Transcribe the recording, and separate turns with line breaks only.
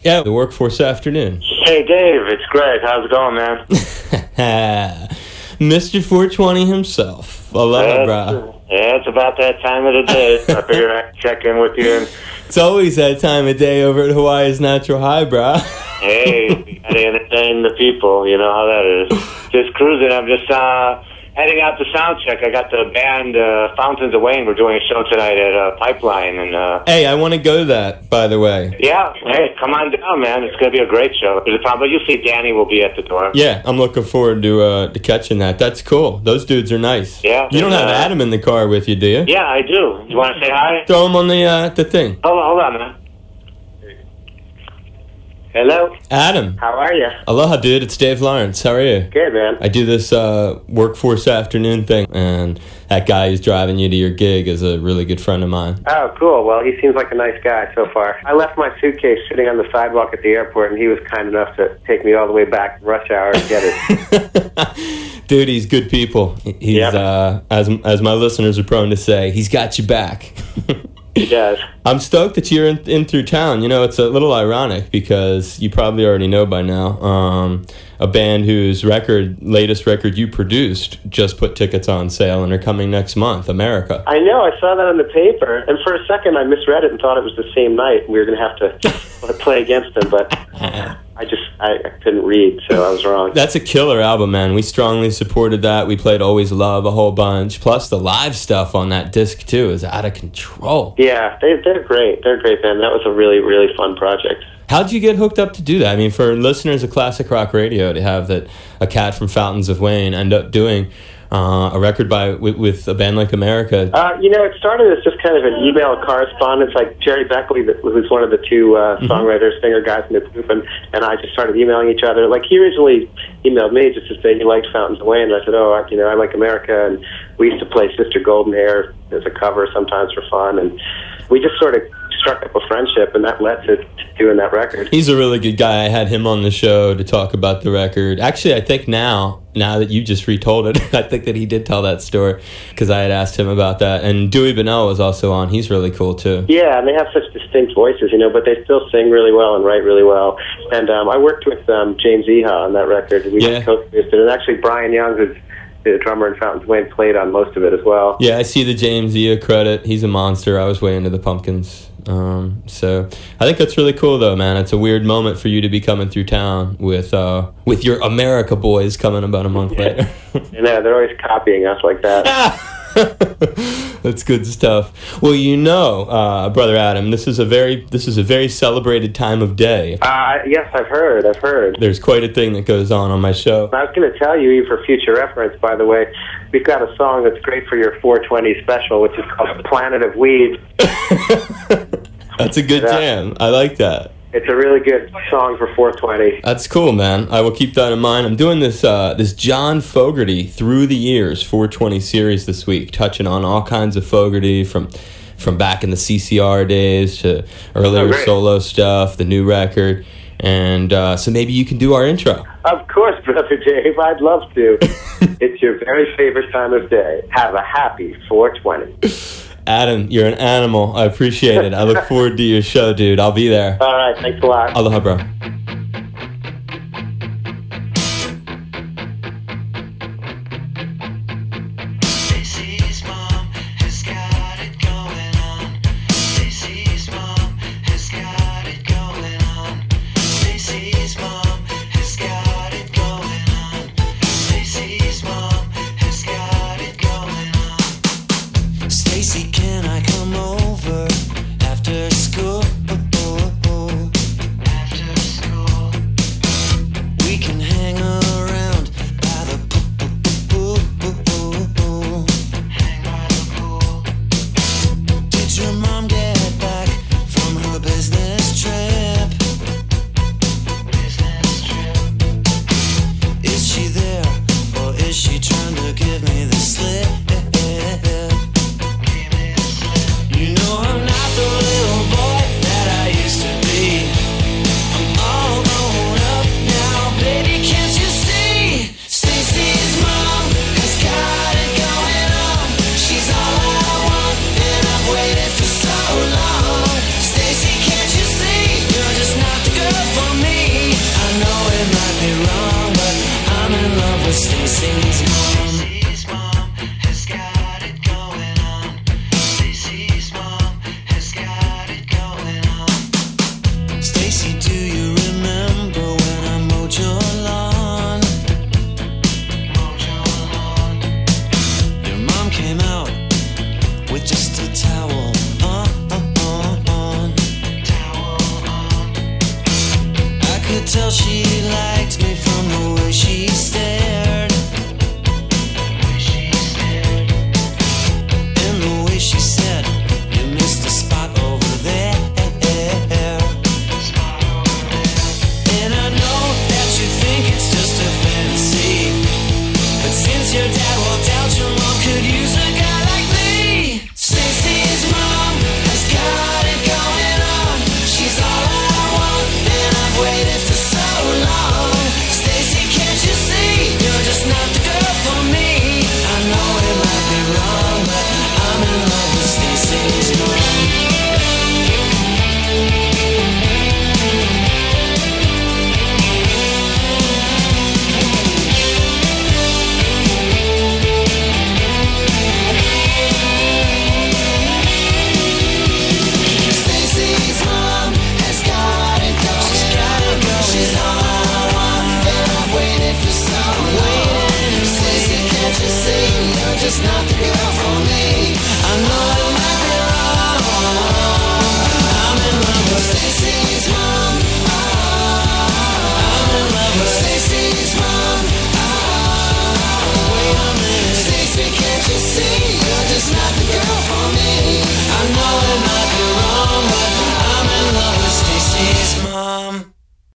Yeah, the Workforce Afternoon.
Hey, Dave, it's Greg. How's it going, man?
Mr. 420 himself. I love it, bro.
Yeah, it's about that time of the day. I figured I'd check in with you.
It's always that time of day over at Hawaii's Natural High, bro.
Hey, you gotta entertain the people. You know how that is. Just cruising. I'm just heading out to sound check. I got the band Fountains of Wayne. We're doing a show tonight at Pipeline. And
hey, I want to go to that, by the way.
Yeah. Hey, come on down, man. It's going to be a great show. But you'll see Danny will be at the door.
Yeah, I'm looking forward to catching that. That's cool. Those dudes are nice.
Yeah.
You don't have Adam in the car with you, do you?
Yeah, I do. You want to say hi?
Throw him on the thing.
Hold on, man. Hello?
Adam.
How are you?
Aloha, dude. It's Dave Lawrence. How are you?
Good, man.
I do this Workforce Afternoon thing, and that guy who's driving you to your gig is a really good friend of mine.
Oh, cool. Well, he seems like a nice guy so far. I left my suitcase sitting on the sidewalk at the airport, and he was kind enough to take me all the way back in rush hour to get it.
Dude, he's good people. He's, as my listeners are prone to say, he's got you back.
He does.
I'm stoked that you're in through town. You know, it's a little ironic because you probably already know by now, a band whose latest record you produced just put tickets on sale and are coming next month, America.
I know. I saw that on the paper, and for a second I misread it and thought it was the same night. We were going to have to play against them, but I couldn't read, so I was wrong.
That's a killer album, man. We strongly supported that. We played Always Love a whole bunch. Plus, the live stuff on that disc, too, is out of control.
Yeah, they're great. They're a great band. That was a really, really fun project.
How'd you get hooked up to do that? I mean, for listeners of classic rock radio, to have that a cat from Fountains of Wayne end up doing a record with a band like America.
It started as just kind of an email correspondence. Like Jerry Beckley, who's one of the two songwriters, singer guys in the group, and I just started emailing each other. Like he originally emailed me just to say he liked Fountains of Wayne, and I said, I like America, and we used to play Sister Golden Hair as a cover sometimes for fun, and we just sort of struck up a friendship, and that led to doing that record.
He's a really good guy. I had him on the show to talk about the record. Actually, I think now that you just retold it, I think that he did tell that story because I had asked him about that. And Dewey Bunnell was also on. He's really cool, too.
Yeah, and they have such distinct voices, but they still sing really well and write really well. And I worked with James Iha on that record. We co-produced it. And actually, Brian Young, who's the drummer in Fountains of Wayne, played on most of it as well.
Yeah, I see the James Iha credit. He's a monster. I was way into the Pumpkins. So I think that's really cool, though, man. It's a weird moment for you to be coming through town with your America boys coming about a month later.
Yeah, they're always copying us like that.
That's good stuff. Well, Brother Adam, this is a very celebrated time of day.
Yes, I've heard.
There's quite a thing that goes on my show.
I was going to tell you, for future reference, by the way, we've got a song that's great for your 420 special, which is called Planet of Weeds.
That's a good jam. I like that.
It's a really good song for 420.
That's cool, man. I will keep that in mind. I'm doing this John Fogerty Through the Years 420 series this week, touching on all kinds of Fogerty from back in the CCR days to earlier solo stuff, the new record. And so maybe you can do our intro.
Of course, Brother Dave. I'd love to. It's your very favorite time of day. Have a happy 420.
Adam, you're an animal. I appreciate it. I look forward to your show, dude. I'll be there.
All right. Thanks a lot.
Aloha, bro.
After school could tell she liked me from the way she stared.